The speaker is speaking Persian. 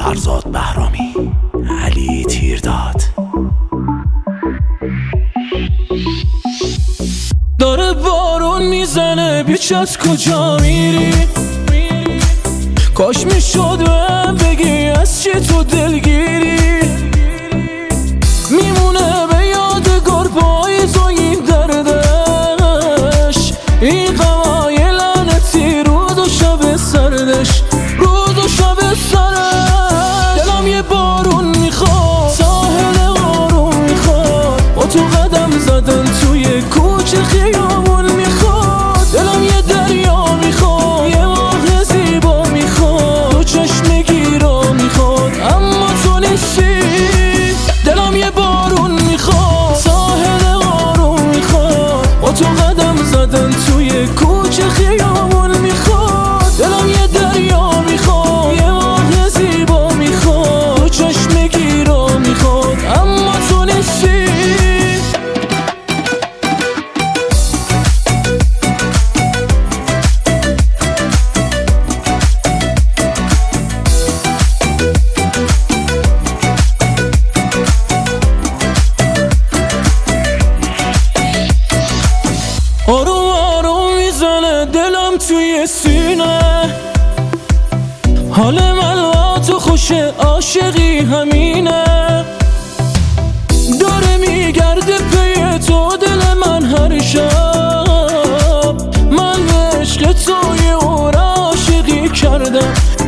فرزاد بهرامی، علی تیرداد. داره بارون میزنه بیچت کجا میری؟ کاش میشد بهم بگی از چی تو دلگیری. میمونه به یادگار پاییز و این دردش، این غمای لعنتی روز و شب سردش، روز و شب سردش. دلم یه بارون میخواد، ساحل آروم میخواد، با تو قدم زدن توی کوچه خیابون میخواد. دلم یه دریا میخواد، یه ماه زیبا میخواد، تو چشم گیرا میخواد اما تو نیستی. دلم یه بارون میخواد، ساحل آروم میخواد، با تو قدم زدن توی کوچه خیابون میخواد. دلم یه دریا میخواد، یه ماه زیبا میخواد، تو چشم گیرا میخواد اما تو نیستی. آروم آروم میزنه دلم توی سینه، حال من با تو خوشه، عاشقی همینه. داره میگرده پی تو دل من هر شب، من عشق تو یه عاشقی کردم.